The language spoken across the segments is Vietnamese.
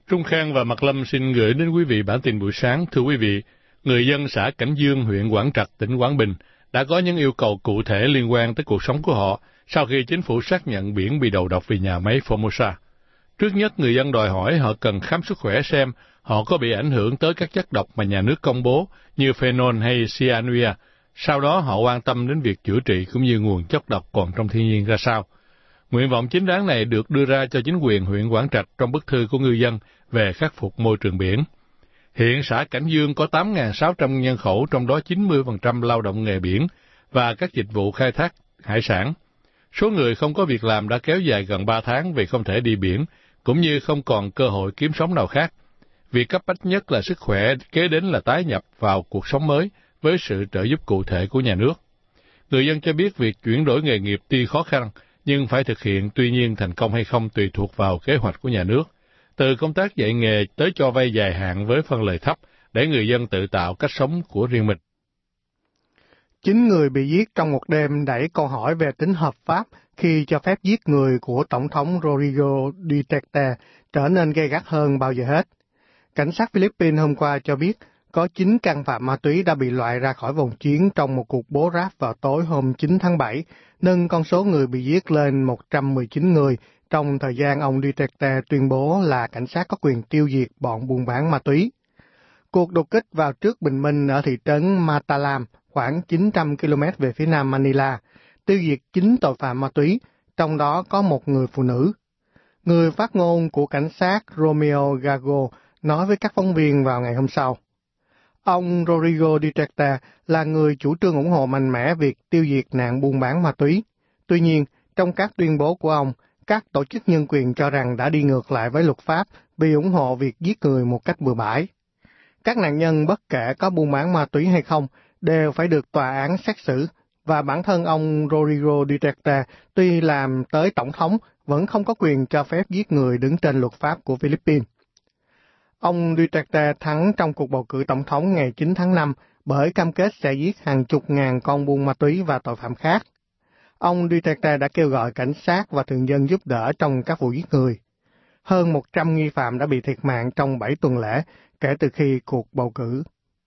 Trung Khang và Mạc Lâm xin gửi đến quý vị bản tin buổi sáng. Thưa quý vị, người dân xã Cảnh Dương, huyện Quảng Trạch, tỉnh Quảng Bình đã có những yêu cầu cụ thể liên quan tới cuộc sống của họ sau khi chính phủ xác nhận biển bị đầu độc vì nhà máy Formosa. Trước nhất, người dân đòi hỏi họ cần khám sức khỏe xem họ có bị ảnh hưởng tới các chất độc mà nhà nước công bố như phenol hay cyanua. Sau đó họ quan tâm đến việc chữa trị cũng như nguồn chất độc còn trong thiên nhiên ra sao. Nguyện vọng chính đáng này được đưa ra cho chính quyền huyện Quảng Trạch trong bức thư của ngư dân về khắc phục môi trường biển. Hiện xã Cảnh Dương có 8.600 nhân khẩu, trong đó 90% lao động nghề biển và các dịch vụ khai thác hải sản. Số người không có việc làm đã kéo dài gần 3 tháng vì không thể đi biển, cũng như không còn cơ hội kiếm sống nào khác. Việc cấp bách nhất là sức khỏe, kế đến là tái nhập vào cuộc sống mới với sự trợ giúp cụ thể của nhà nước. Người dân cho biết việc chuyển đổi nghề nghiệp tuy khó khăn, nhưng phải thực hiện, tuy nhiên thành công hay không tùy thuộc vào kế hoạch của nhà nước. Từ công tác dạy nghề tới cho vay dài hạn với phân lời thấp để người dân tự tạo cách sống của riêng mình. 9 người bị giết trong một đêm đẩy câu hỏi về tính hợp pháp khi cho phép giết người của Tổng thống Rodrigo Duterte trở nên gay gắt hơn bao giờ hết. Cảnh sát Philippines hôm qua cho biết có 9 can phạm ma túy đã bị loại ra khỏi vòng chiến trong một cuộc bố ráp vào tối hôm 9 tháng 7, nâng con số người bị giết lên 119 người trong thời gian ông Duterte tuyên bố là cảnh sát có quyền tiêu diệt bọn buôn bán ma túy. Cuộc đột kích vào trước bình minh ở thị trấn Matalam, khoảng 900 km về phía nam Manila, tiêu diệt 9 tội phạm ma túy, trong đó có một người phụ nữ. Người phát ngôn của cảnh sát Romeo Gago nói với các phóng viên vào ngày hôm sau. Ông Rodrigo Duterte là người chủ trương ủng hộ mạnh mẽ việc tiêu diệt nạn buôn bán ma túy. Tuy nhiên, trong các tuyên bố của ông, các tổ chức nhân quyền cho rằng đã đi ngược lại với luật pháp vì ủng hộ việc giết người một cách bừa bãi. Các nạn nhân bất kể có buôn bán ma túy hay không đều phải được tòa án xét xử, và bản thân ông Rodrigo Duterte tuy làm tới tổng thống vẫn không có quyền cho phép giết người đứng trên luật pháp của Philippines. Ông Duterte thắng trong cuộc bầu cử tổng thống ngày 9 tháng 5 bởi cam kết sẽ giết hàng chục ngàn con buôn ma túy và tội phạm khác. Ông Duterte đã kêu gọi cảnh sát và thường dân giúp đỡ trong các vụ giết người. Hơn 100 nghi phạm đã bị thiệt mạng trong 7 tuần lễ kể từ khi cuộc bầu cử.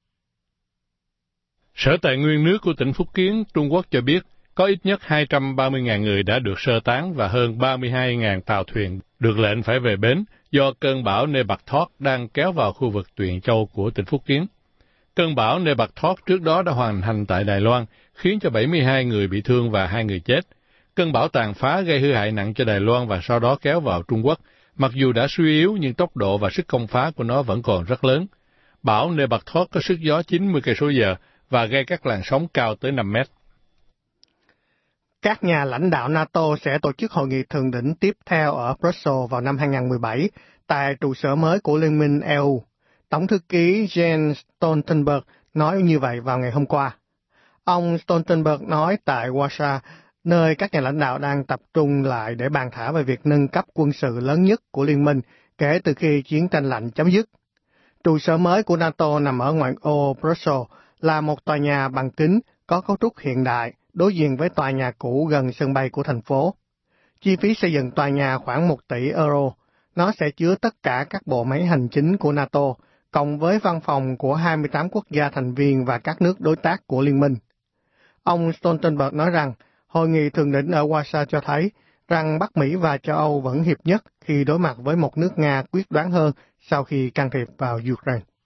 Sở Tài nguyên nước của tỉnh Phúc Kiến, Trung Quốc cho biết có ít nhất 230.000 người đã được sơ tán và hơn 32.000 tàu thuyền được lệnh phải về bến do cơn bão Nepathoc đang kéo vào khu vực Tuyền Châu của tỉnh Phúc Kiến. Cơn bão Nepathoc trước đó đã hoàn thành tại Đài Loan, khiến cho 72 người bị thương và 2 người chết. Cơn bão tàn phá gây hư hại nặng cho Đài Loan và sau đó kéo vào Trung Quốc. Mặc dù đã suy yếu nhưng tốc độ và sức công phá của nó vẫn còn rất lớn. Bão Nepathoc có sức gió 90 cây/giờ và gây các làn sóng cao tới 5 mét. Các nhà lãnh đạo NATO sẽ tổ chức hội nghị thượng đỉnh tiếp theo ở Brussels vào năm 2017 tại trụ sở mới của Liên minh EU. Tổng thư ký Jens Stoltenberg nói như vậy vào ngày hôm qua. Ông Stoltenberg nói tại Warsaw, nơi các nhà lãnh đạo đang tập trung lại để bàn thảo về việc nâng cấp quân sự lớn nhất của Liên minh kể từ khi chiến tranh lạnh chấm dứt. Trụ sở mới của NATO nằm ở ngoại ô Brussels, là một tòa nhà bằng kính có cấu trúc hiện đại đối diện với tòa nhà cũ gần sân bay của thành phố. Chi phí xây dựng tòa nhà khoảng 1 tỷ euro. Nó sẽ chứa tất cả các bộ máy hành chính của NATO, cộng với văn phòng của 28 quốc gia thành viên và các nước đối tác của Liên minh. Ông Stoltenberg nói rằng, hội nghị thượng đỉnh ở Warsaw cho thấy rằng Bắc Mỹ và châu Âu vẫn hiệp nhất khi đối mặt với một nước Nga quyết đoán hơn sau khi can thiệp vào Ukraine.